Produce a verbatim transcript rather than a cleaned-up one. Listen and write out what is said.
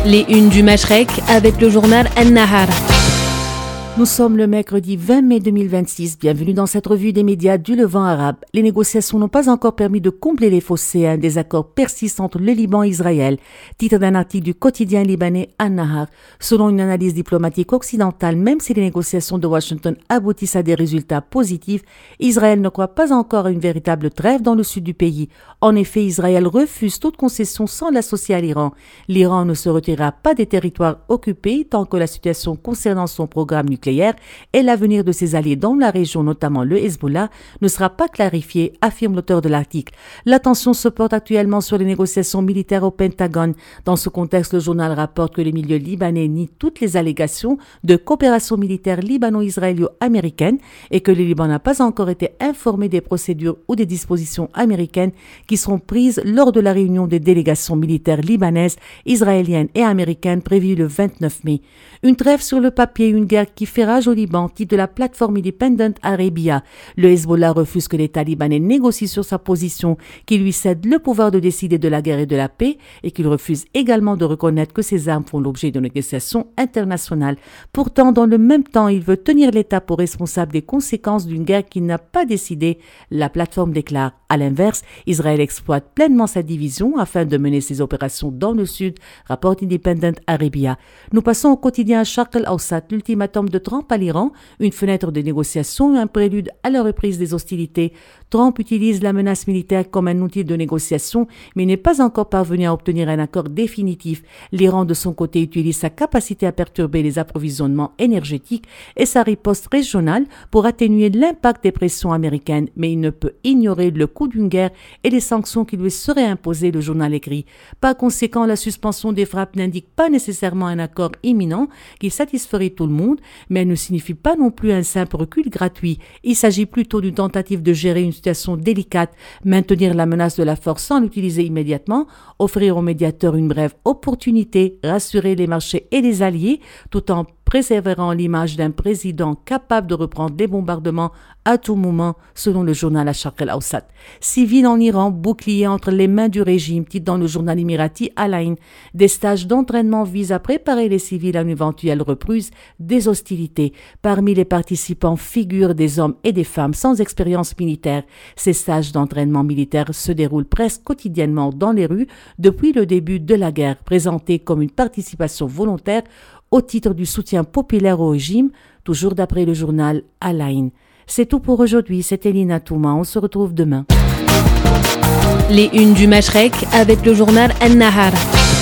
Les unes du Mashrek avec le journal An-Nahar. Nous sommes le mercredi vingt mai deux mille vingt-six. Bienvenue dans cette revue des médias du Levant arabe. Les négociations n'ont pas encore permis de combler les fossés. Un désaccord persiste entre le Liban et Israël. Titre d'un article du quotidien libanais An-Nahar. Selon une analyse diplomatique occidentale, même si les négociations de Washington aboutissent à des résultats positifs, Israël ne croit pas encore à une véritable trêve dans le sud du pays. En effet, Israël refuse toute concession sans l'associer à l'Iran. L'Iran ne se retirera pas des territoires occupés tant que la situation concernant son programme nucléaire et l'avenir de ses alliés dans la région, notamment le Hezbollah, ne sera pas clarifié, affirme l'auteur de l'article. L'attention se porte actuellement sur les négociations militaires au Pentagone. Dans ce contexte, le journal rapporte que les milieux libanais nient toutes les allégations de coopération militaire libano-israélo-américaine et que le Liban n'a pas encore été informé des procédures ou des dispositions américaines qui seront prises lors de la réunion des délégations militaires libanaises, israéliennes et américaines prévue le vingt-neuf mai. Une trêve sur le papier, une guerre qui fait rage au Liban, titre de la plateforme Independent Arabia. Le Hezbollah refuse que l'État libanais négocie sur sa position, qu'il lui cède le pouvoir de décider de la guerre et de la paix, et qu'il refuse également de reconnaître que ses armes font l'objet de négociations internationales. Pourtant, dans le même temps, il veut tenir l'État pour responsable des conséquences d'une guerre qu'il n'a pas décidée. La plateforme déclare. À l'inverse, Israël exploite pleinement sa division afin de mener ses opérations dans le sud, rapporte Independent Arabia. Nous passons au quotidien Sharq al-Awsat, l'ultimatum de Trump à l'Iran, une fenêtre de négociation, un prélude à la reprise des hostilités. Trump utilise la menace militaire comme un outil de négociation, mais n'est pas encore parvenu à obtenir un accord définitif. L'Iran, de son côté, utilise sa capacité à perturber les approvisionnements énergétiques et sa riposte régionale pour atténuer l'impact des pressions américaines, mais il ne peut ignorer le coût d'une guerre et les sanctions qui lui seraient imposées, le journal écrit. Par conséquent, la suspension des frappes n'indique pas nécessairement un accord imminent qui satisferait tout le monde, mais elle ne signifie pas non plus un simple recul gratuit. Il s'agit plutôt d'une tentative de gérer une situation délicate, maintenir la menace de la force sans l'utiliser immédiatement, offrir aux médiateurs une brève opportunité, rassurer les marchés et les alliés, tout en préservant l'image d'un président capable de reprendre des bombardements à tout moment, selon le journal Sharq al-Awsat. Civils en Iran, bouclier entre les mains du régime, titre dans le journal émirati Al-Ain. Des stages d'entraînement visent à préparer les civils à une éventuelle reprise des hostilités. Parmi les participants figurent des hommes et des femmes sans expérience militaire. Ces stages d'entraînement militaire se déroulent presque quotidiennement dans les rues depuis le début de la guerre, présentés comme une participation volontaire au titre du soutien populaire au régime, toujours d'après le journal Al-Ain. C'est tout pour aujourd'hui, c'était Lina Touma, on se retrouve demain. Les unes du Mashrek avec le journal An-Nahar.